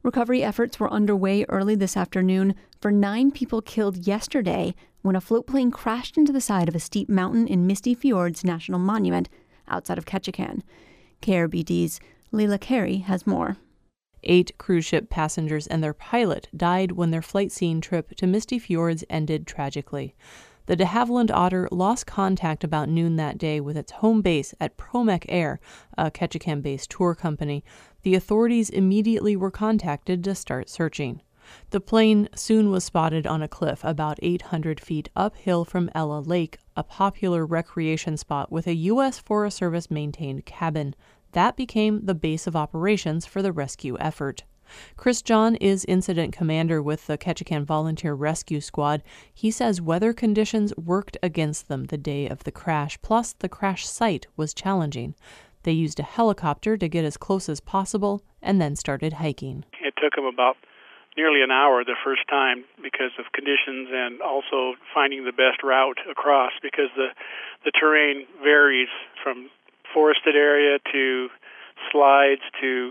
Recovery efforts were underway early this afternoon for 9 people killed yesterday when a float plane crashed into the side of a steep mountain in Misty Fjords National Monument outside of Ketchikan. KRBD's Leila Carey has more. 8 cruise ship passengers and their pilot died when their flight scene trip to Misty Fjords ended tragically. The de Havilland Otter lost contact about noon that day with its home base at Promec Air, a Ketchikan-based tour company. The authorities immediately were contacted to start searching. The plane soon was spotted on a cliff about 800 feet uphill from Ella Lake, a popular recreation spot with a U.S. Forest Service-maintained cabin. That became the base of operations for the rescue effort. Chris John is incident commander with the Ketchikan Volunteer Rescue Squad. He says weather conditions worked against them the day of the crash, plus the crash site was challenging. They used a helicopter to get as close as possible and then started hiking. It took them about nearly an hour the first time because of conditions and also finding the best route across because the terrain varies from forested area to slides to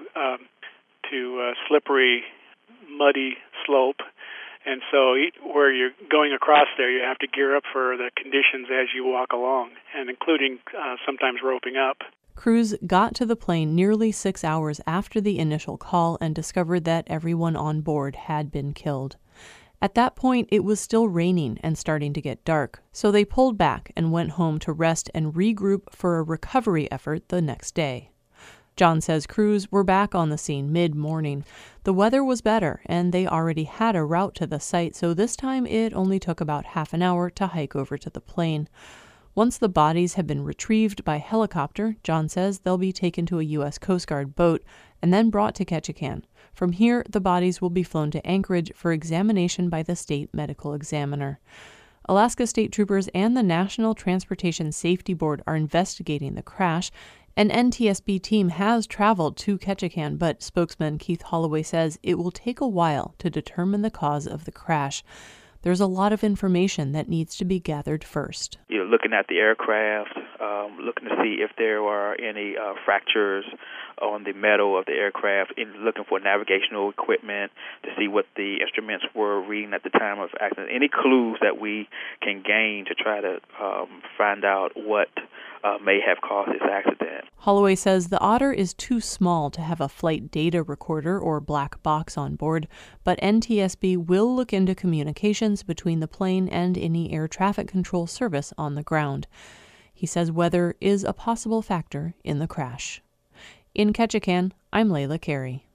slippery, muddy slope. And so where you're going across there, you have to gear up for the conditions as you walk along, and including sometimes roping up. Crews got to the plane nearly 6 hours after the initial call and discovered that everyone on board had been killed. At that point, it was still raining and starting to get dark, so they pulled back and went home to rest and regroup for a recovery effort the next day. John says crews were back on the scene mid-morning. The weather was better, and they already had a route to the site, so this time it only took about half an hour to hike over to the plane. Once the bodies have been retrieved by helicopter, John says they'll be taken to a U.S. Coast Guard boat and then brought to Ketchikan. From here, the bodies will be flown to Anchorage for examination by the state medical examiner. Alaska State Troopers and the National Transportation Safety Board are investigating the crash. An NTSB team has traveled to Ketchikan, but spokesman Keith Holloway says it will take a while to determine the cause of the crash. There's a lot of information that needs to be gathered first. You're looking at the aircraft, looking to see if there are any fractures on the metal of the aircraft, and looking for navigational equipment to see what the instruments were reading at the time of accident. Any clues that we can gain to try to find out what may have caused this accident. Holloway says the Otter is too small to have a flight data recorder or black box on board, but NTSB will look into communications between the plane and any air traffic control service on the ground. He says weather is a possible factor in the crash. In Ketchikan, I'm Leila Carey.